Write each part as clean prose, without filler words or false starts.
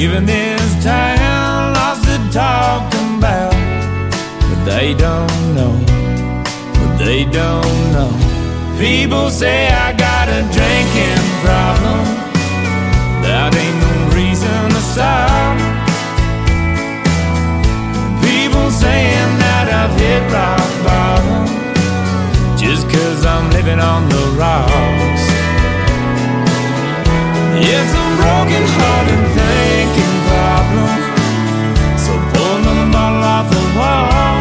leaving this town, lots to talk about, but they don't know, but they don't know. People say I got a drinking problem, that ain't no reason to stop. People saying that I've hit rock bottom, just 'cause I'm living on the rocks. It's a broken hearted thinking problem, so pull another bottle off the wall.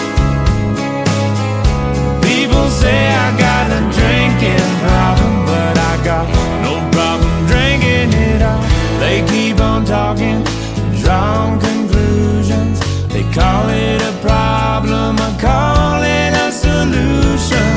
People say I got a drinking problem, but I got no problem drinking it all. They keep on talking, drawing conclusions. They call it a problem, I call it a solution.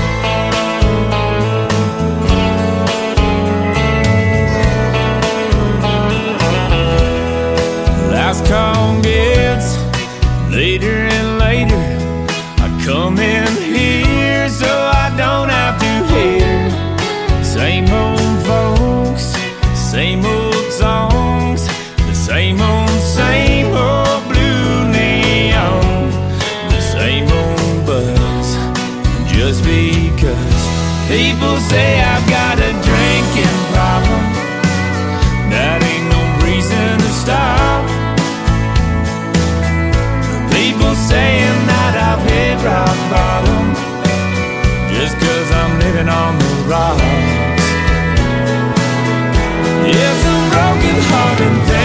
Last call gets later and later. I come in here so I don't have to hear same old folks, same old songs, the same old blue neon, the same old buzz. Just because people say I've got a drinking problem, that ain't no reason to stop. People saying that I've hit rock bottom, just 'cause I'm living on the rocks. It's a broken hearted thing.